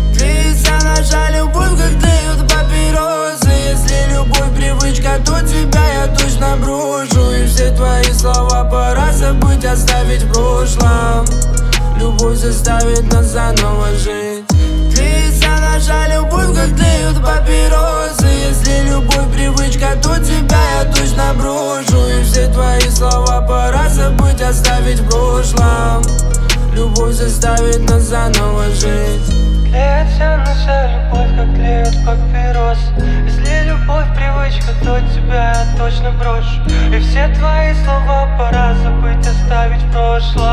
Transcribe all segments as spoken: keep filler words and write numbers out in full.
Длится наша любовь, как тлеют папиросы. Если любовь привычка, то тебя я точно брошу. И все твои слова пора забыть, оставить в прошлом. Любовь заставит нас заново жить. Длится наша любовь, как тлеют папиросы. Если любовь привычка, то тебя я точно брошу. И все твои слова пора забыть, оставить в прошлом. Любовь заставит нас заново жить. Тлеется наша любовь, как тлеют папиросы. Если любовь привычка, то тебя я точно брошу. И все твои слова пора забыть, оставить в прошлом.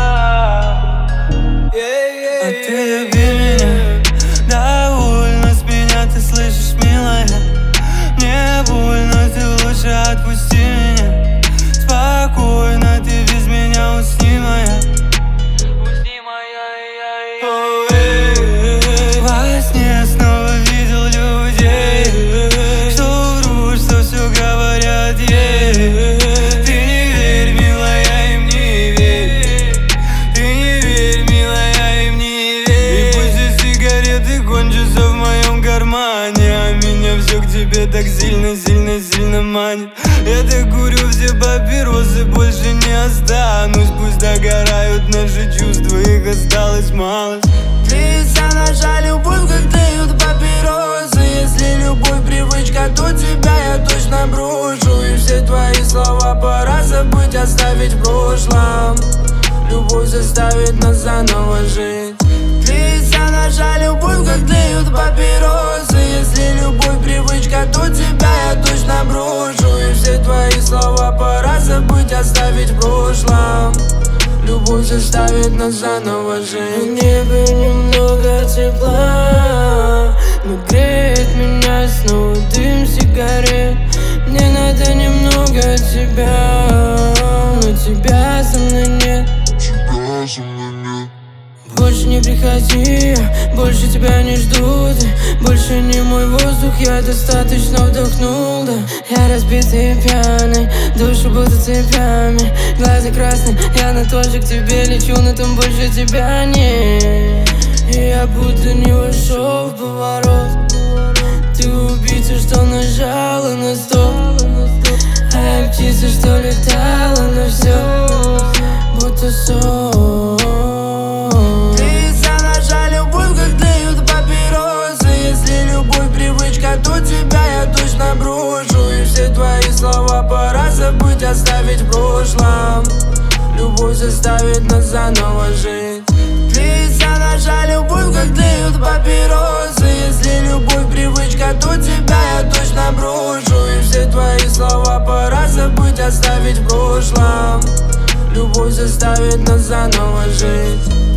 А ты люби меня, довольна с меня, ты слышишь, милая? Мне больно, ты лучше отпусти меня. Спокойно, ты без меня усни, моя. Усни, моя, я, я. Во сне снова видел людей, что врут, что все говорят ей. Ты не верь, милая, им не верь. Ты не верь, милая, им не верь. И пусть эти сигареты кончатся в моем кармане, а меня все к тебе так сильно, сильно, сильно манит. Я так курю все папиросы, больше не останусь. Пусть догорают наши чувства, их осталось мало. Длится наша любовь, как тлеют папиросы. Если любовь привычка, то тебя я точно брошу. И все твои слова пора забыть, оставить в прошлом. Любовь заставит нас заново жить. Длится наша любовь, как тлеют папиросы. Если любовь привычка, то тебя я точно брошу. И все твои слова пора забыть, оставить в прошлом. Любовь заставит нас заново жить. В небе немного тепла, но греет меня снова дым сигарет. Мне надо немного тебя, но тебя со мной нет. Тебя со мной нет. Больше не приходи, больше тебя не жду. Ты больше не мой воздух, я достаточно вдохнул, да. Я разбитый и пьяный, душу будто цепями. Глаза красные, я на то же к тебе лечу, но там больше тебя нет. И я будто не вошел в поворот. Ты убийца, что нажала на стоп, а я птица, что летала на все, будто сон. То тебя я точно брошу. И все твои слова пора забыть, оставить в прошлом. Любовь заставит нас заново жить. Длится наша любовь, как тлеют папиросы. Если любовь привычка, то тебя я точно брошу. И все твои слова пора забыть, оставить в прошлом. Любовь заставит нас заново жить.